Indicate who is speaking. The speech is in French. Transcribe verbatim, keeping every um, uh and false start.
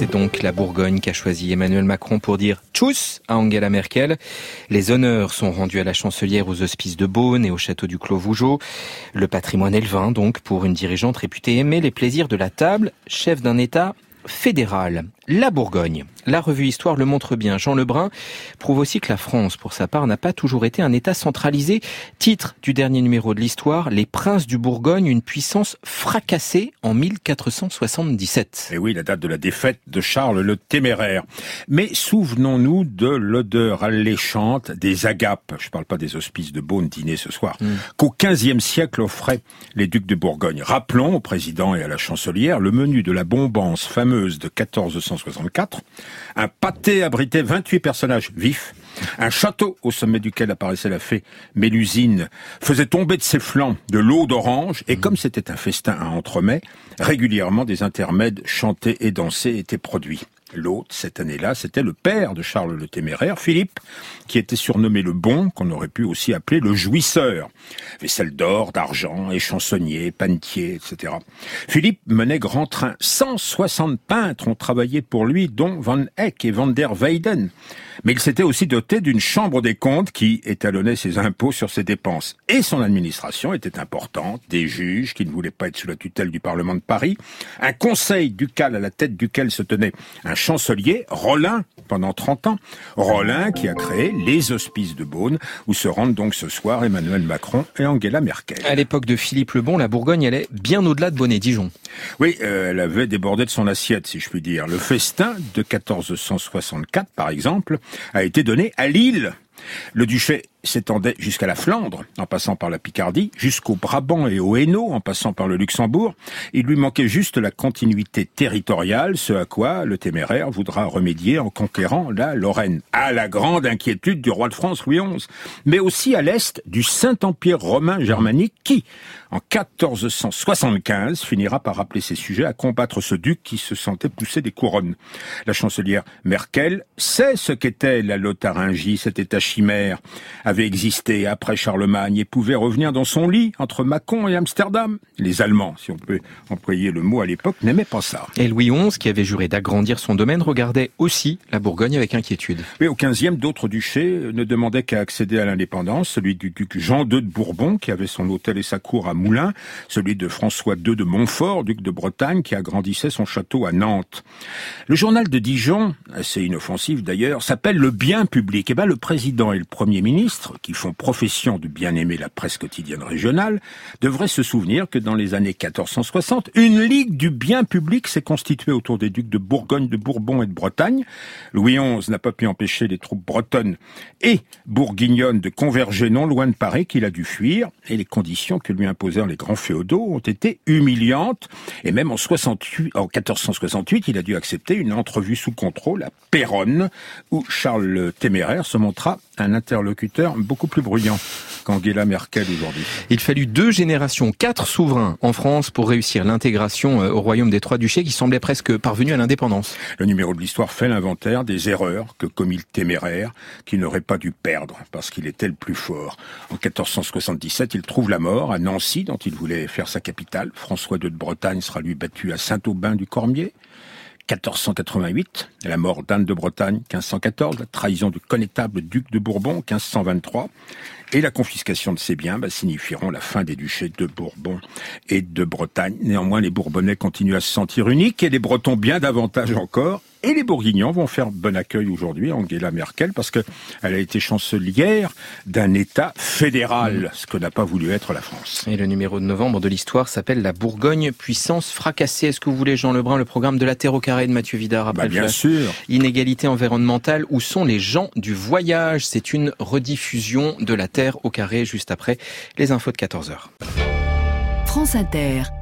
Speaker 1: C'est donc la Bourgogne qu'a choisi Emmanuel Macron pour dire tchuss à Angela Merkel. Les honneurs sont rendus à la chancelière aux Hospices de Beaune et au château du Clos Vougeot. Le patrimoine et le vin, donc, pour une dirigeante réputée aimer les plaisirs de la table, chef d'un État fédéral. La Bourgogne. La revue Histoire le montre bien. Jean Lebrun prouve aussi que la France, pour sa part, n'a pas toujours été un État centralisé. Titre du dernier numéro de l'Histoire, Les Princes du Bourgogne, une puissance fracassée en mille quatre cent soixante-dix-sept.
Speaker 2: Et oui, la date de la défaite de Charles le Téméraire. Mais souvenons-nous de l'odeur alléchante des agapes, je ne parle pas des Hospices de Beaune dîner ce soir, mmh. qu'au quinzième siècle offraient les ducs de Bourgogne. Rappelons au président et à la chancelière le menu de la bombance fameuse de quatorze cent soixante-quatre. Un pâté abritait vingt-huit personnages vifs. Un château au sommet duquel apparaissait la fée Mélusine faisait tomber de ses flancs de l'eau d'orange. Et comme c'était un festin à entremets, régulièrement des intermèdes chantés et dansés étaient produits. L'autre, cette année-là, c'était le père de Charles le Téméraire, Philippe, qui était surnommé le Bon, qu'on aurait pu aussi appeler le Jouisseur. Vaisselle d'or, d'argent, échansonnier, panetier, et cetera. Philippe menait grand train. cent soixante peintres ont travaillé pour lui, dont Van Eyck et Van der Weyden. Mais il s'était aussi doté d'une chambre des comptes qui étalonnait ses impôts sur ses dépenses. Et son administration était importante, des juges qui ne voulaient pas être sous la tutelle du Parlement de Paris, un conseil ducal à la tête duquel se tenait un chancelier, Rollin, pendant trente ans. Rollin qui a créé les Hospices de Beaune, où se rendent donc ce soir Emmanuel Macron et Angela Merkel.
Speaker 1: À l'époque de Philippe le Bon, la Bourgogne allait bien au-delà de Bonnet-Dijon.
Speaker 2: Oui, euh, elle avait débordé de son assiette, si je puis dire. Le festin de quatorze cent soixante-quatre, par exemple, a été donné à Lille. Le duché s'étendait jusqu'à la Flandre, en passant par la Picardie, jusqu'au Brabant et au Hainaut, en passant par le Luxembourg. Il lui manquait juste la continuité territoriale, ce à quoi le Téméraire voudra remédier en conquérant la Lorraine, à la grande inquiétude du roi de France Louis onze, mais aussi à l'est du Saint-Empire romain germanique qui, en quatorze cent soixante-quinze, finira par appeler ses sujets à combattre ce duc qui se sentait pousser des couronnes. La chancelière Merkel sait ce qu'était la Lotharingie, cet état chimère, avait existé après Charlemagne et pouvait revenir dans son lit entre Mâcon et Amsterdam. Les Allemands, si on peut employer le mot à l'époque, n'aimaient pas ça.
Speaker 1: Et Louis onze, qui avait juré d'agrandir son domaine, regardait aussi la Bourgogne avec inquiétude.
Speaker 2: Mais au quinzième, d'autres duchés ne demandaient qu'à accéder à l'indépendance, celui du duc Jean deux de Bourbon, qui avait son hôtel et sa cour à Moulins, celui de François deux de Montfort, duc de Bretagne, qui agrandissait son château à Nantes. Le journal de Dijon, assez inoffensif d'ailleurs, s'appelle Le Bien Public. Et ben, le président et le premier ministre, qui font profession de bien aimer la presse quotidienne régionale, devraient se souvenir que dans les années quatorze cent soixante, une ligue du bien public s'est constituée autour des ducs de Bourgogne, de Bourbon et de Bretagne. Louis onze n'a pas pu empêcher les troupes bretonnes et bourguignonnes de converger non loin de Paris, qu'il a dû fuir, et les conditions que lui imposèrent les grands féodaux ont été humiliantes. Et même en, soixante-huit, en quatorze cent soixante-huit, il a dû accepter une entrevue sous contrôle à Péronne, où Charles le Téméraire se montra un interlocuteur beaucoup plus bruyant qu'Angela Merkel aujourd'hui.
Speaker 1: Il fallut deux générations, quatre souverains en France pour réussir l'intégration au royaume des Trois Duchés qui semblait presque parvenu à l'indépendance.
Speaker 2: Le numéro de l'Histoire fait l'inventaire des erreurs que commit le Téméraire, qui n'aurait pas dû perdre parce qu'il était le plus fort. En quatorze cent soixante-dix-sept, il trouve la mort à Nancy, dont il voulait faire sa capitale. François deux de Bretagne sera lui battu à Saint-Aubin du Cormier. quatorze cent quatre-vingt-huit, la mort d'Anne de Bretagne, quinze cent quatorze, la trahison du connétable duc de Bourbon, quinze cent vingt-trois, et la confiscation de ses biens bah, signifieront la fin des duchés de Bourbon et de Bretagne. Néanmoins, les Bourbonnais continuent à se sentir uniques et les Bretons bien davantage encore. Et les Bourguignons vont faire bon accueil aujourd'hui à Angela Merkel parce qu'elle a été chancelière d'un État fédéral, ce que n'a pas voulu être la France.
Speaker 1: Et le numéro de novembre de l'Histoire s'appelle La Bourgogne, puissance fracassée. Est-ce que vous voulez, Jean Lebrun, le programme de la Terre au carré de Mathieu Vidard après
Speaker 2: bah,
Speaker 1: le
Speaker 2: Bien
Speaker 1: flash.
Speaker 2: sûr.
Speaker 1: Inégalité environnementale, où sont les gens du voyage? C'est une rediffusion de la Terre au carré juste après les infos de quatorze heures.
Speaker 3: France Inter.